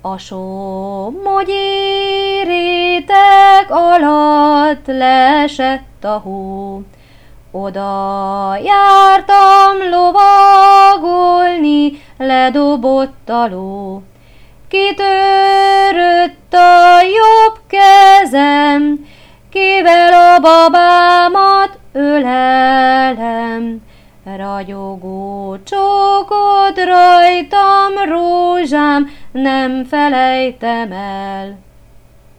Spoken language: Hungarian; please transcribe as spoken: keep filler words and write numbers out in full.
A somogyi réteg alatt leesett a hó, oda jártam lovagolni, ledobott a ló. Kitörött a jobb kezem, kivel a babámat ölelem. Ragyogó csókod rajtam, rózsám, nem felejtem el.